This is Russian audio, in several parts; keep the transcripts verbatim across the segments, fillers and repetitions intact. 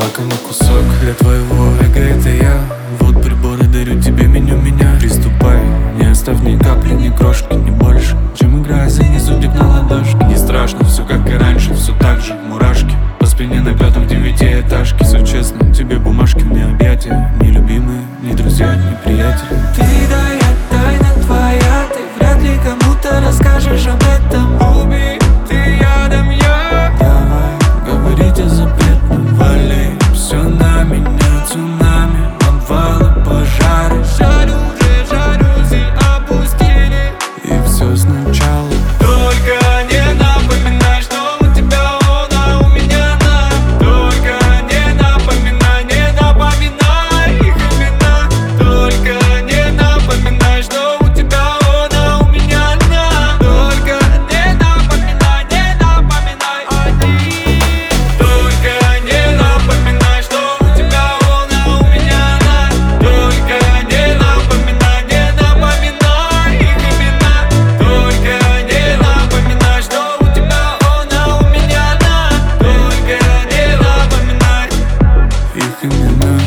лакомый кусок для твоего эго, это я. Вот приборы, дарю тебе меню меня. Приступай, не оставь ни капли, ни крошки, ни больше, чем играя за низудик на ладошке. Не страшно, все как и раньше, все так же, мурашки по спине на пятом девятиэтажке. Все честно, тебе бумажки, мне объятия. Ни любимые, ни друзья, ни приятели. Ты да я, тайна твоя. Ты вряд ли кому-то расскажешь об этом. Убитый ядом я. Давай, говорите запретно. Вали, все на меня цунами. Обвалы, пожары. Жарю уже, жарюсь и опустили. И все сначала. Только не напоминай, что у тебя он, а у меня она. Только не напоминай, не напоминай их имена. Только не напоминай, что у тебя он, а у меня она. Только не напоминай, не напоминай они. Только не напоминай, что у тебя он, а у меня она. Только не напоминай, не напоминай их имена. Только не напоминай, что у тебя он, а у меня она. Только не напоминай Их имена.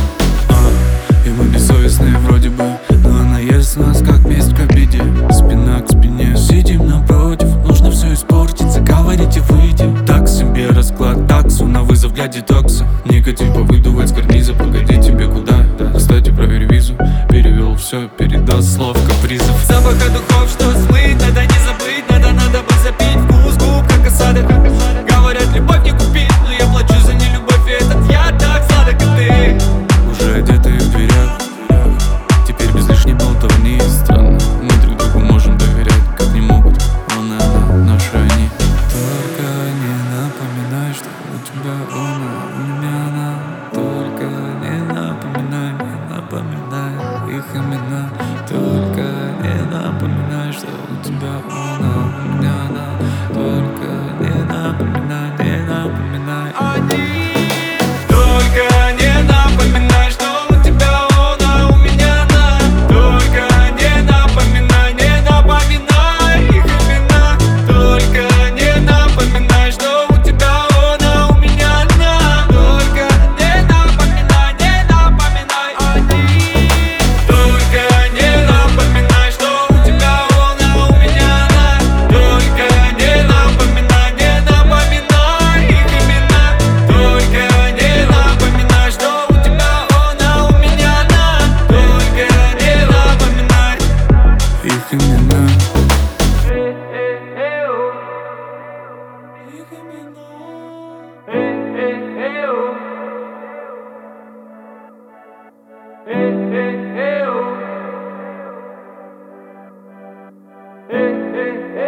а, И мы бессовестные вроде бы, но она ест нас как месть к обиде. Спина к спине, сидим напротив. Нужно все испортить, заговорите, выйти. Так себе расклад таксу на вызов для детокса. Никотин повыдувать с карниза, погоди, тебе куда? Кстати, проверь визу. Перевел все, передал слов капризов. запаха духов, что смыть. Надо не забыть, надо, надо бы запить. Вкус губ, как осадок. Говорят, любовь не купить, но я плачу за нелюбовь, и этот я так сладок, и ты. Уже одетые в дверях, теперь без лишней болтовни. Странно, мы друг другу можем доверять, как не могут он и она, наши они. Только не напоминай, что у тебя он, а у меня она. Только не напоминай, не напоминай их имена. Только не напоминай, что у тебя он, а у меня она. Только не напоминай, не напоминай Они. Только не напоминай, что у тебя он, а у меня она. Только не напоминай, не напоминай их имена. Только не напоминай, что у тебя он, а у меня она. Только не напоминай, не напоминай они. Только не напоминай, что у тебя он, а у меня она. Только не напоминай, не напоминай их имена. Только не напоминай, что у тебя он, а у меня она. Только не напоминай их имена. их имена. Э, э, э, о. Э, э, э, о. Э, э, э,